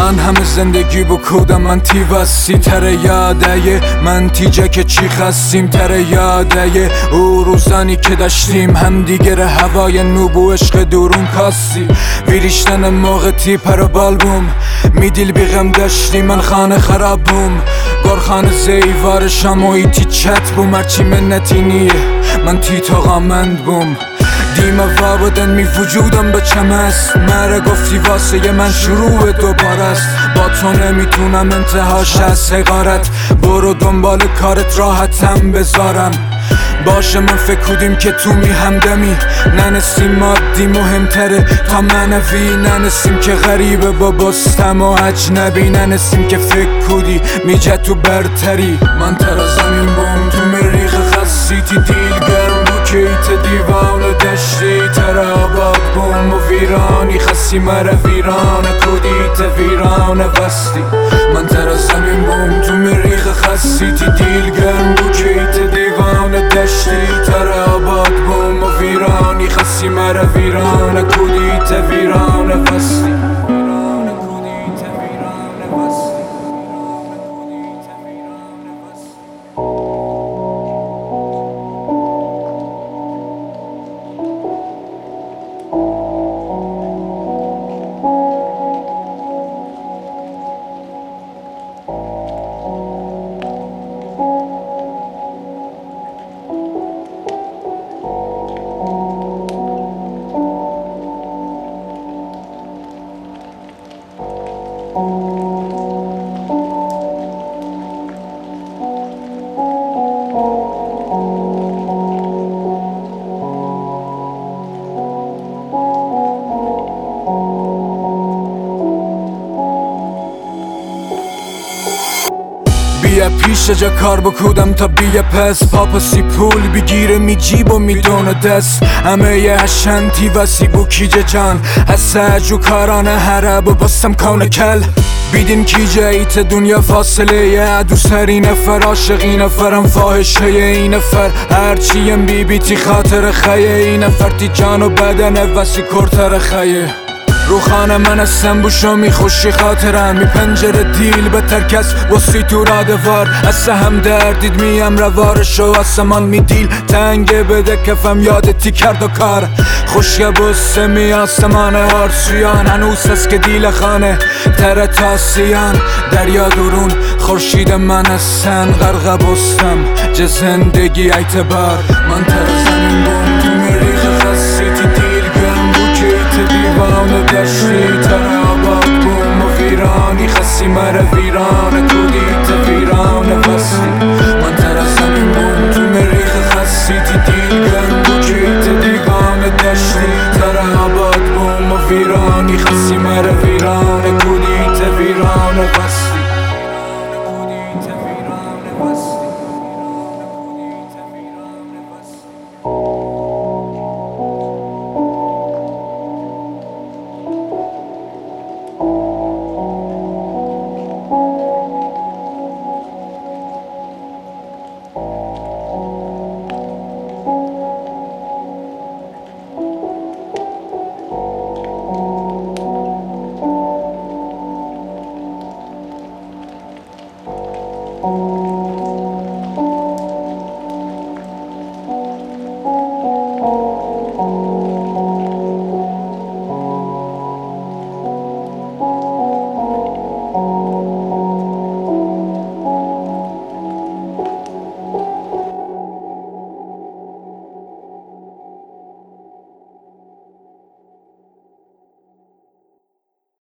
من همه زندگی بکودم من تیوستی تر یاده من تیجه که چی خستیم تر یاده او روزانی که داشتیم هم دیگر هوای نوبو عشق دورون کاستی ویریشتن موقع تی پر بالبوم میدیل بیغم داشتی من خانه خرابوم گرخان زیوار شموی تی چت بوم هرچی منتی نیه من تی تاقامند بوم دیمه وابدن می وجودم به چم است مره گفتی واسه من شروع دوباره است با تو نمیتونم انتهاش از حقارت برو دنبال کارت راحتم بذارم باشه من فکر کودیم که تو می همدمی ننسیم مادی مهمتره تا منوی ننسیم که غریبه با بستم و اجنبی ننسیم که فکر کودی میجه تو برتری من تر زمین بوم تو مریخ خستی تی دیل گرم بو کیت دیوان دشتی تر آباد بوم و ویرانی خستی مره ویران کودیت ویران وستی من تر زمین بوم تو مریخ خستی تی دیل گرم بو کیت دیوان دشتی تر آباد بوم و ویرانی خستی مره ویران کودیت ویران وستی بیا پیش جا کار بکودم تا بیا پس پاپسی پول بگیره می جیب و میدونه دست همه یه هشنتی وسی بو کیجه جان هسته کارانه هره و بستم کونه کل بیدین کیجه ایت دنیا فاصله یه دو سری نفر عاشقی نفرم فاحشه این نفر هرچیم بی تی خاطر خیه این نفر تی جان و بدن وسی کرتر خیه رو خانه من هستم بوشو میخوشی خاطرم می پنجره دیل به ترکس وسی تو رادوار از هم دردید میم روارشو آسمان می دیل تنگه بده کفم یادتی کرد و کار خوشگه بسته می آسمان آرسویان هنوز هست که دیل خانه تره تاسیان دریا درون خورشید من هستن غرق بستم جه زندگی اعتبار من تر زمین بوم